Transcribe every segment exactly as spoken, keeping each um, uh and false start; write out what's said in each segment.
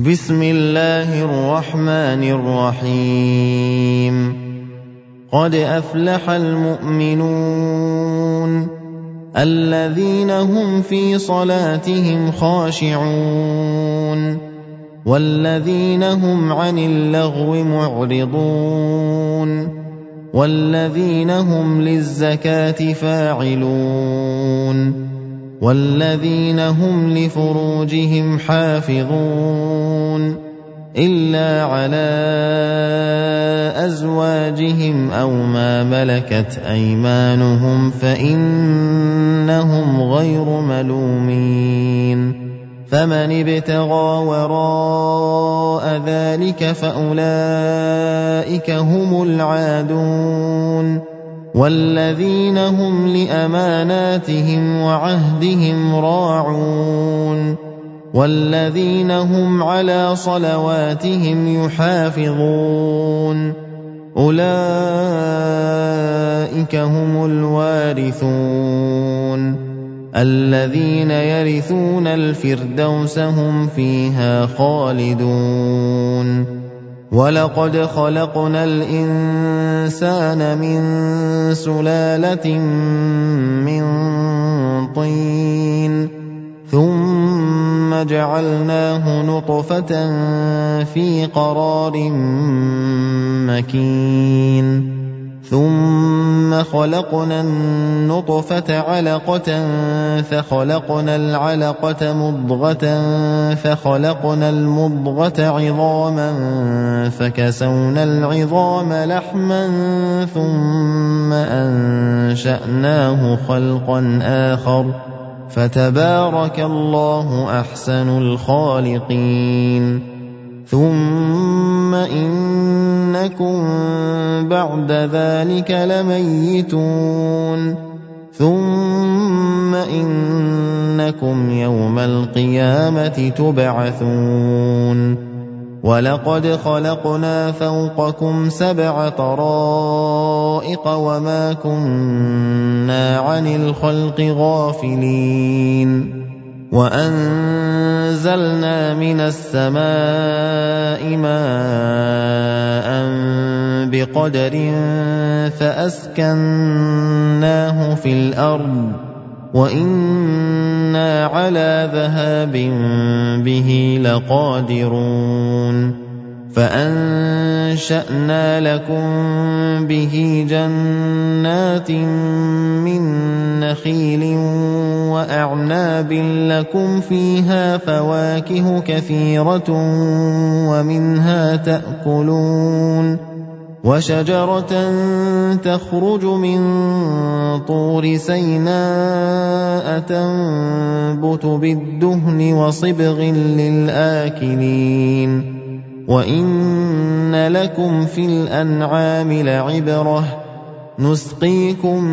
بسم الله الرحمن الرحيم قد أفلح المؤمنون الذين هم في صلاتهم خاشعون والذين هم عن اللغو معرضون والذين هم للزكاة فاعلون والذين هم لفروجهم حافظون إلا على أزواجهم أو ما ملكت أيمانهم فإنهم غير ملومين فمن ابتغى وراء ذلك فأولئك هم العادون والذين هم لأماناتهم وعهدهم راعون والذين هم على صلواتهم يحافظون أولئك هم الوارثون الذين يرثون الفردوس هم فيها خالدون ولقد خلقنا الإنسان من سلالة من طين ثم جعلناه نطفة في قرار مكين ثم خلقنا النطفة علقة فخلقنا العلقة مضغة فخلقنا المضغة عظاما فكسونا العظام لحما ثم أنشأناه خلقا آخر فتبارك الله أحسن الخالقين ثم إنكم بعد ذلك لميتون ثم إنكم يوم القيامة تبعثون ولقد خلقنا فوقكم سبع طرائق وما كنا عن الخلق غافلين وأنزلنا من السماء ماء بقدر فأسكناه في الأرض وإنا على ذهاب به لقادرون فأنشأنا لكم به جنات من نخيل وأعناب لكم فيها فواكه كثيرة ومنها تأكلون وشجرة تخرج من طور سيناء تنبت بالدهن وصبغ للآكلين وإن لكم في الأنعام لعبرة نسقيكم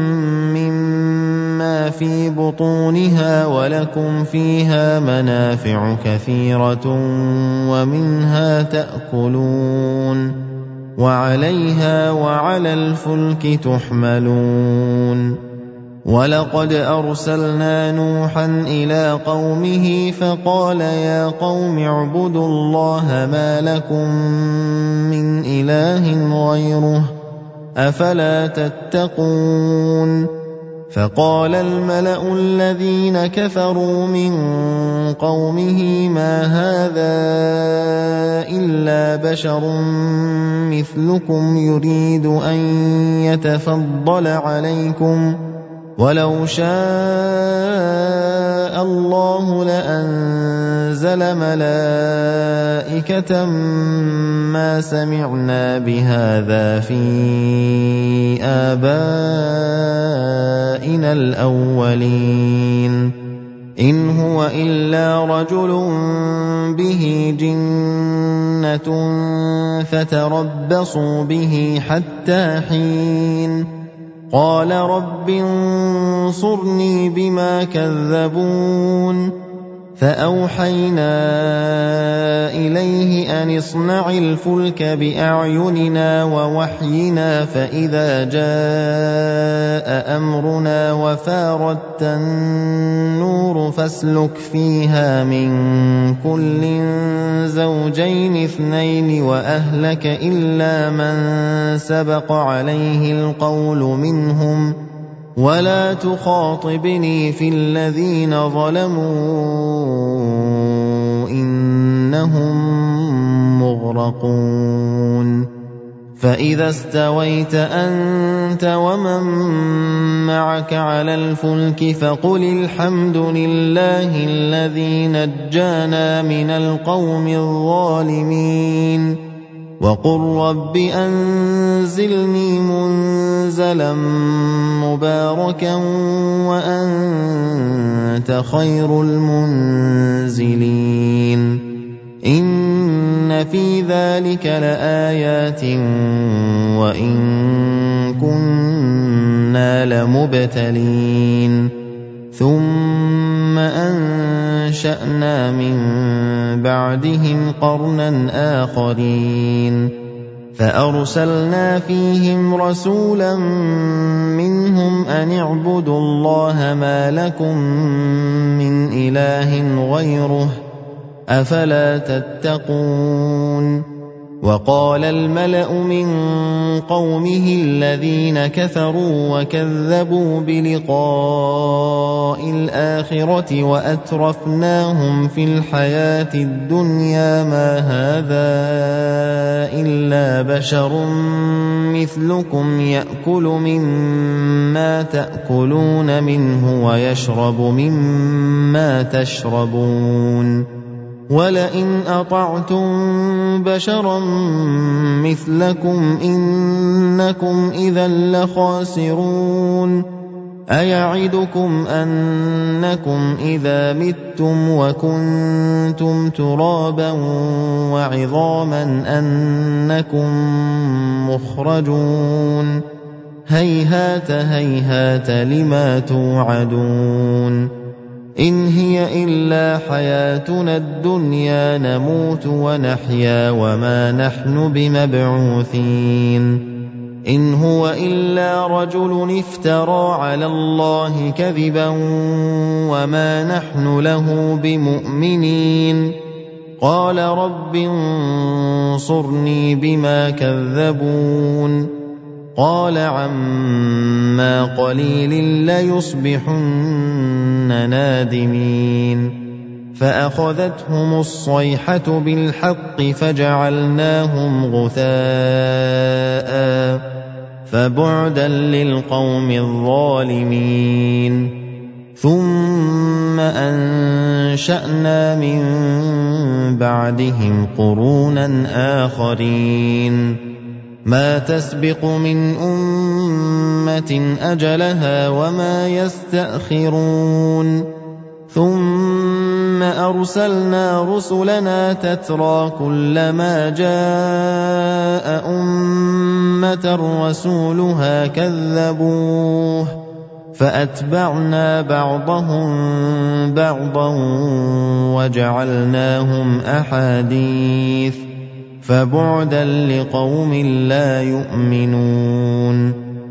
مما في بطونها ولكم فيها منافع كثيرة ومنها تأكلون وعليها وعلى الفلك تحملون ولقد أرسلنا نوحا إلى قومه فقال يا قوم اعبدوا الله ما لكم من إله غيره أفلا تتقون فقال الملأ الذين كفروا من قومه ما هذا إلا بشر مثلكم يريد أن يتفضل عليكم ولو شاء الله لأنزل ملائكة ما سمعنا بهذا في آبائنا الأولين إن هو إلا رجل به جنة فتربصوا به حتى حين قال رب انصرني بما كذبون فأوحينا إليه أن اصنع الفلك بأعيننا ووحينا فإذا جاء أمرنا وفاردت النور فاسلك فيها من كل زوجين اثنين وأهلك إلا من سبق عليه القول منهم ولا تخاطبني في الذين ظلموا إنهم مغرقون فإذا استويت أنت ومن معك على الفلك فقل الحمد لله الذي نجانا من القوم الظالمين وقل رب أنزلني منزلا مباركا وأنت خير المنزلين إن في ذلك لآيات وإن كنا لمبتلين ثم أنشأنا من بعدهم قرنا آخرين فأرسلنا فيهم رسولا منهم أن اعبدوا الله ما لكم من إله غيره أفلا تتقون وقال الملأ من قومه الذين كفروا وكذبوا بلقاء الآخرة وأترفناهم في الحياة الدنيا ما هذا إلا بشر مثلكم يأكل مما تأكلون منه ويشرب مما تشربون ولئن أطعتم بشرا مثلكم إنكم إذا لخاسرون أيعدكم أنكم إذا متم وكنتم ترابا وعظاما أنكم مخرجون هيهات هيهات لما توعدون إن هي إلا حياتنا الدنيا نموت ونحيا وما نحن بمبعوثين إن هو إلا رجل افترى على الله كذبا وما نحن له بمؤمنين قال رب انصرني بما كذبون قال عما قليل ليصبحن نادمين فأخذتهم الصيحة بالحق فجعلناهم غثاء فبعدا للقوم الظالمين ثم أنشأنا من بعدهم قرونا آخرين ما تسبق من أمة أجلها وما يستأخرون ثم أرسلنا رسلنا تترى كلما جاء أمة رسولها كذبوه فأتبعنا بعضهم بعضا وجعلناهم أحاديث فبعدا لقوم لا يؤمنون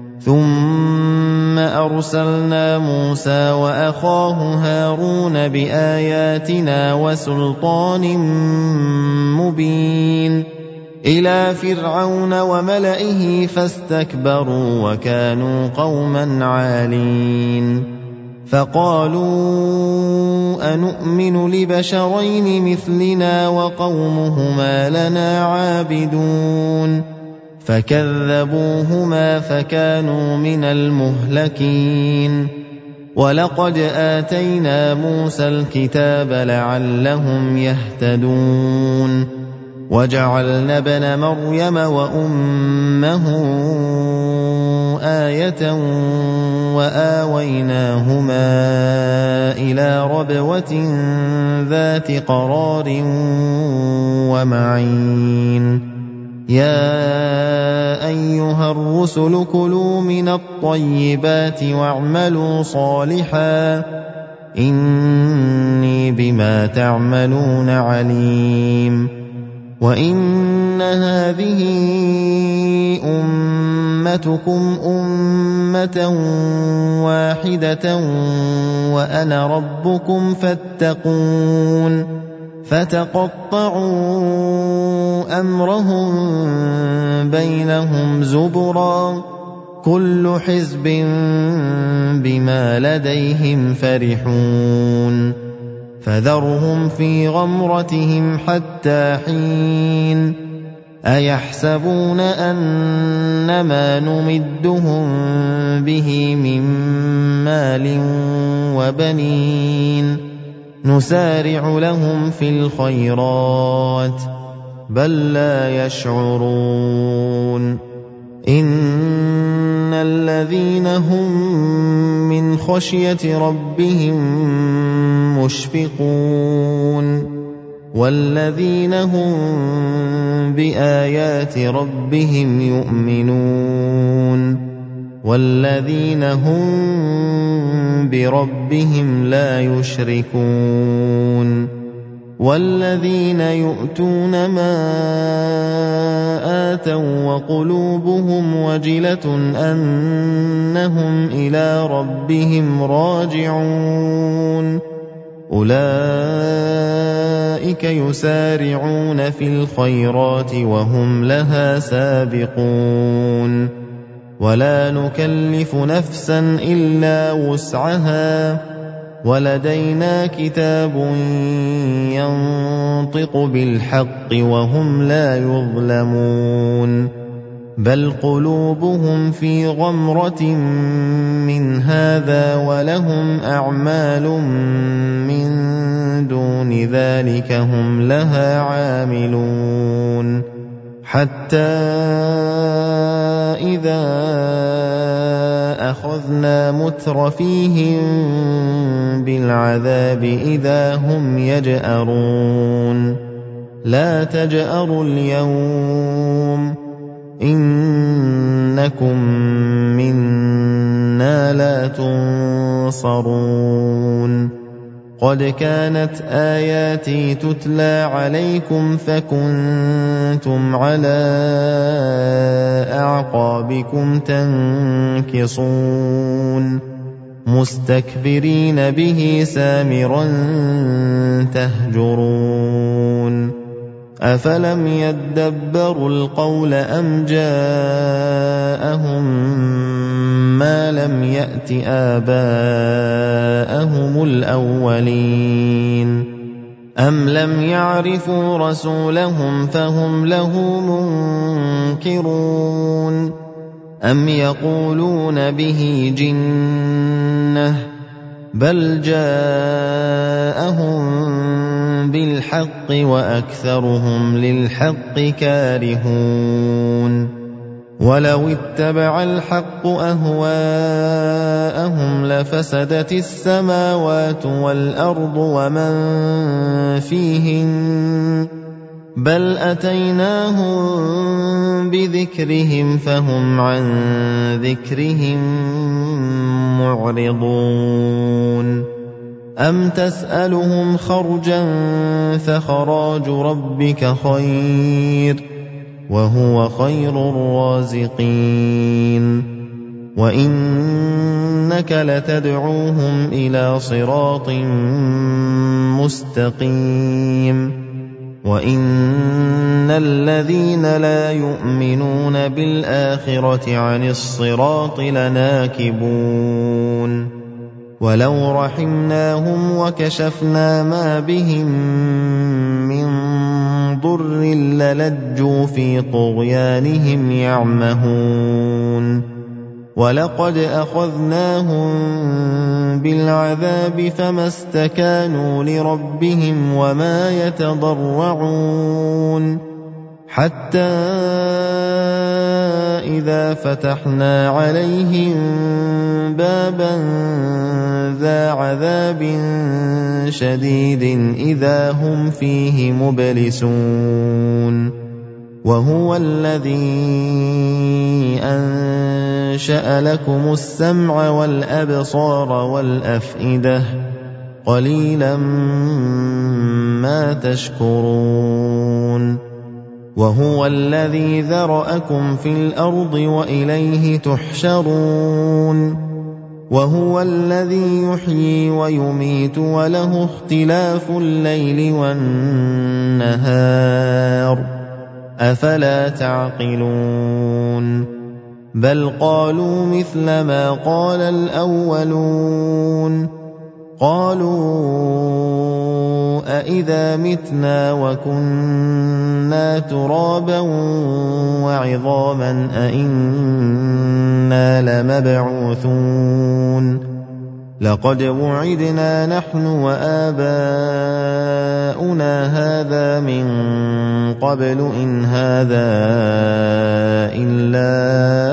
ثم أرسلنا موسى وأخاه هارون بآياتنا وسلطان مبين إلى فرعون وملئه فاستكبروا وكانوا قوما عالين فقالوا أنؤمن لبشرين مثلنا وقومهما لنا عابدون فكذبوهما فكانوا من المهلكين ولقد آتينا موسى الكتاب لعلهم يهتدون وجعلنا ابن مريم وأمه آية وآويناهما إلى ربوة ذات قرار ومعين يا أيها الرسل كلوا من الطيبات واعملوا صالحا إني بما تعملون عليم وإن هذه أمتكم أمة واحدة وأنا ربكم فاتقون فَتَقَطَّعُوا أَمْرَهُم بَيْنَهُمْ زُبُرًا ۖ كُلُّ حِزْبٍ بِمَا لَدَيْهِمْ فَرِحُونَ فَذَرْهُمْ فِي غَمْرَتِهِمْ حَتَّىٰ حِينٍ أَيَحْسَبُونَ أَنَّمَا نُمِدُّهُم بِهِ مِن مَّالٍ وَبَنِينَ نُسَارِعُ لَهُمْ فِي الْخَيْرَاتِ بَل لَّا يَشْعُرُونَ إِنَّ الَّذِينَ هُم مِّنْ خَشْيَةِ رَبِّهِم مُّشْفِقُونَ وَالَّذِينَ هُم بِآيَاتِ رَبِّهِمْ يُؤْمِنُونَ وَالَّذِينَ هُم بِرَبِّهِمْ لَا يُشْرِكُونَ وَالَّذِينَ يُؤْتُونَ مَا آتَوا وَقُلُوبُهُمْ وَجِلَةٌ أَنَّهُمْ إِلَىٰ رَبِّهِمْ راجعون أُولَٰئِكَ يُسَارِعُونَ فِي الْخَيْرَاتِ وَهُمْ لَهَا سَابِقُونَ وَلَا نُكَلِّفُ نَفْسًا إِلَّا وُسْعَهَا وَلَدَيْنَا كِتَابٌ يَنطِقُ بِالْحَقِّ وَهُمْ لَا يُظْلَمُونَ بَلْ قُلُوبُهُمْ فِي غَمْرَةٍ مِّنْ هَٰذَا وَلَهُمْ أَعْمَالٌ مِّن دُونِ ذَٰلِكَ هُمْ لَهَا عَامِلُونَ حَتَّىٰ إِذَا أَخَذْنَا مُتْرَفِيهِم بِالْعَذَابِ إِذَا هُمْ يَجْأَرُونَ لَا تَجْأَرُوا الْيَوْمَ إِنَّكُم مِّنَّا لَا تُنصَرُونَ قَدْ كَانَتْ آيَاتِي تُتْلَىٰ عَلَيْكُمْ فَكُنتُمْ عَلَىٰ أَعْقَابِكُمْ تَنكِصُونَ مُسْتَكْبِرِينَ بِهِ سَامِرًا تَهْجُرُونَ أَفَلَمْ يَدَّبَّرُوا الْقَوْلَ أَمْ جَاءَهُم مَّا لَمْ يَأْتِ آبَاءَهُمُ الْأَوَّلِينَ أَمْ لَمْ يَعْرِفُوا رَسُولَهُمْ فَهُمْ لَهُ مُنكِرُونَ أَمْ يَقُولُونَ بِهِ جِنَّةٌ بَلْ جَاءَهُم بِالْحَقِّ وَأَكْثَرُهُمْ لِلْحَقِّ كَارِهُونَ وَلَوِ اتَّبَعَ الْحَقُّ أَهْوَاءَهُمْ لَفَسَدَتِ السَّمَاوَاتُ وَالْأَرْضُ وَمَن فِيهِنَّ بَلْ أَتَيْنَاهُم بِذِكْرِهِمْ فَهُمْ عَن ذِكْرِهِم مُّعْرِضُونَ أَمْ تَسْأَلُهُمْ خَرْجًا فَخَرَاجُ رَبِّكَ خَيْرٌ وَهُوَ خَيْرُ الرَّازِقِينَ وَإِنَّكَ لَتَدْعُوهُمْ إِلَىٰ صِرَاطٍ مُّسْتَقِيمٍ وَإِنَّ الَّذِينَ لَا يُؤْمِنُونَ بِالْآخِرَةِ عَنِ الصِّرَاطِ لَنَاكِبُونَ وَلَوْ رَحِمْنَاهُمْ وَكَشَفْنَا مَا بِهِم مِّن ضُرٍّ لَّلَجُّوا فِي طُغْيَانِهِمْ يَعْمَهُونَ وَلَقَدْ أَخَذْنَاهُم بِالْعَذَابِ فَمَا اسْتَكَانُوا لِرَبِّهِمْ وَمَا يَتَضَرَّعُونَ حَتَّىٰ إِذَا فَتَحْنَا عَلَيْهِم بَابًا ذَا عَذَابٍ شَدِيدٍ إِذَا هُمْ فِيهِ مُبْلِسُونَ وَهُوَ الَّذِي أَنشَأَ لَكُمُ السَّمْعَ وَالْأَبْصَارَ وَالْأَفْئِدَةَ قَلِيلًا مَّا تَشْكُرُونَ وَهُوَ الَّذِي ذَرَأَكُمْ فِي الْأَرْضِ وَإِلَيْهِ تُحْشَرُونَ وهو الذي يحيي ويميت وله اختلاف الليل والنهار أفلا تعقلون بل قالوا مثل ما قال الأولون قالوا أإذا متنا وكنا ترابا وعظاما أإنا لمبعوثون لقد وعدنا نحن وآباؤنا هذا من قبل إن هذا إلا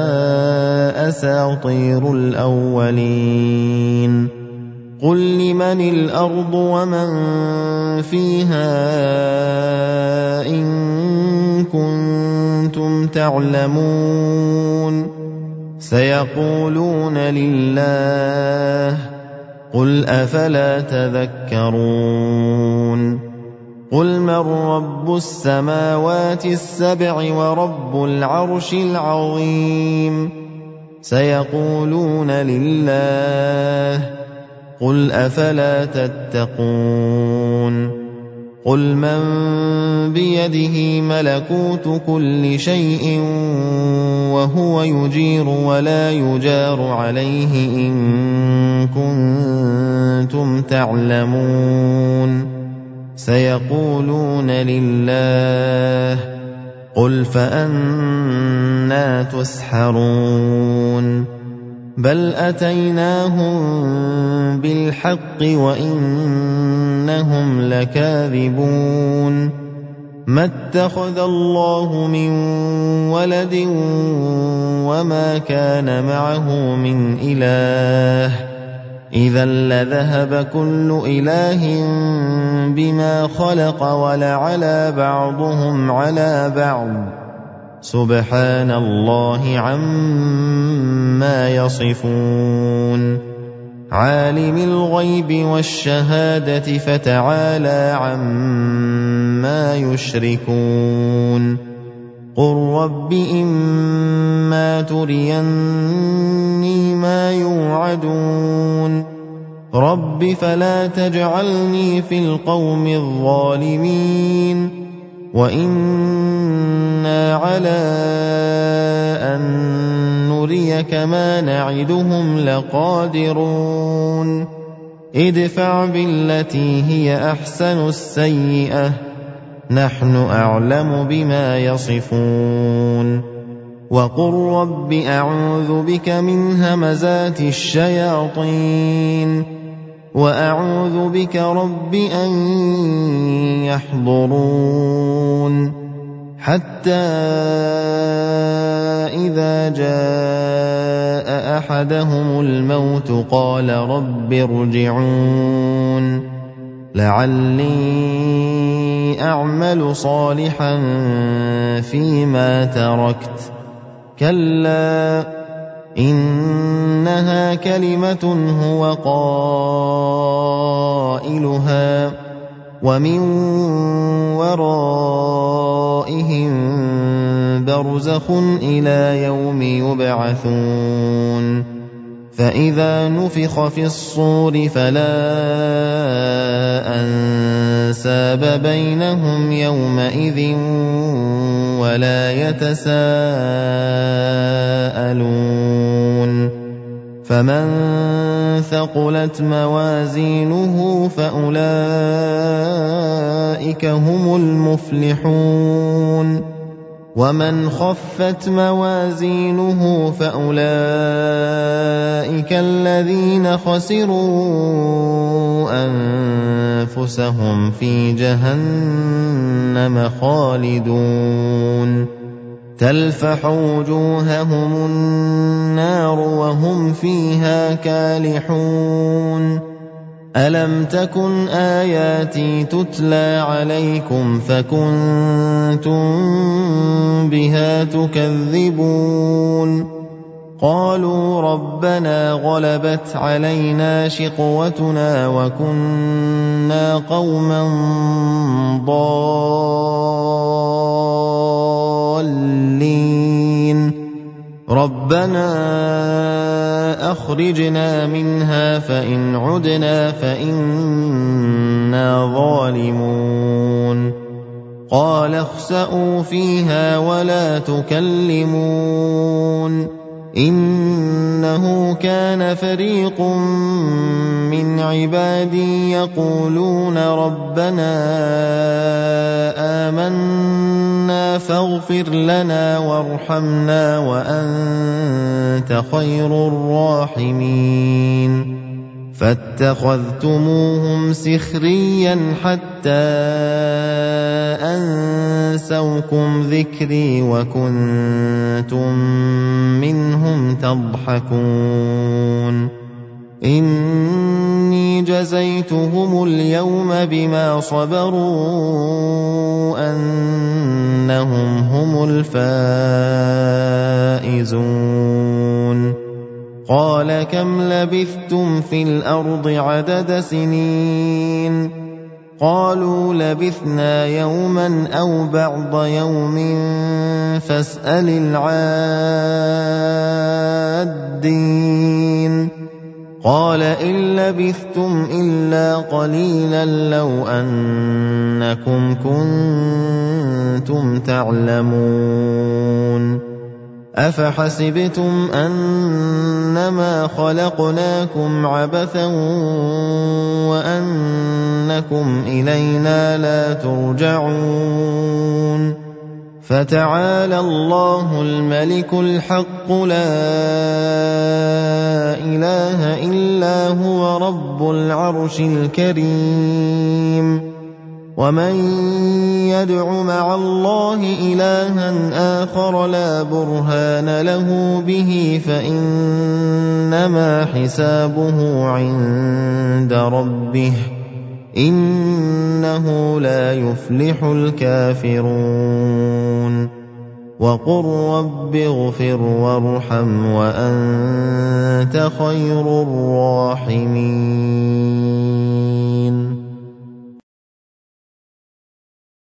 أساطير الأولين قل لمن الأرض ومن فيها إن كنتم تعلمون سيقولون لله قل أفلا تذكرون قل من رب السماوات السبع ورب العرش العظيم سيقولون لله قل أفلا تتقون قل من بيده ملكوت كل شيء وهو يجير ولا يجار عليه إن كنتم تعلمون سيقولون لله قل فأنى تسحرون بل أتيناهم بالحق وإنهم لكاذبون ما اتخذ الله من ولد وما كان معه من إله إذا لذهب كل إله بما خلق ولعلى بعضهم على بعض سبحان الله عما يصفون عالم الغيب والشهادة فتعالى عما يشركون قل رب إما تريني ما يوعدون رب فلا تجعلني في القوم الظالمين وإنا على أن نريك ما نعدهم لقادرون ادفع بالتي هي أحسن السيئة نحن أعلم بما يصفون وقل رب أعوذ بك من همزات الشياطين وأعوذ بك رب أن يحضرون حتى إذا جاء أحدهم الموت قال رب ارجعون لعلي أعمل صالحا فيما تركت كلا إنها كلمة هو قائلها ومن ورائهم برزخ إلى يوم يبعثون فإذا نفخ في الصور فلا أنساب بينهم يومئذ ولا يتساءلون فمن ثقلت موازينه فأولئك هم المفلحون ومن خفت موازينه فأولئك الذين خسروا أنفسهم في جهنم خالدون تلفح وجوههم النار وهم فيها كالحون ألم تكن آياتي تتلى عليكم فكنتم بها تكذبون قالوا ربنا غلبت علينا شقوتنا وكنا قوما ضالين ربنا أخرجنا منها فإن عدنا فإنا ظالمون قال اخسئوا فيها ولا تكلمون إنه كان فريق من عبادي يقولون ربنا آمنا فاغفر لنا وارحمنا وأنت خير الراحمين فاتخذتموهم سخريا حتى أنسوكم ذكري وكنتم منهم تضحكون إني جزيتهم اليوم بما صبروا أنهم هم الفائزون قال كم لبثتم في الأرض عدد سنين قالوا لبثنا يوما أو بعض يوم فاسأل العادين قال إن لبثتم إلا قليلا لو أنكم كنتم تعلمون أفحسبتم أنما خلقناكم عبثا وأنكم إلينا لا ترجعون فتعالى الله الملك الحق لا إله إلا هو رب العرش الكريم ومن يدع مع الله إلها آخر لا برهان له به فإنما حسابه عند ربه إنه لا يفلح الكافرون وقل رب اغفر وارحم وأنت خير الراحمين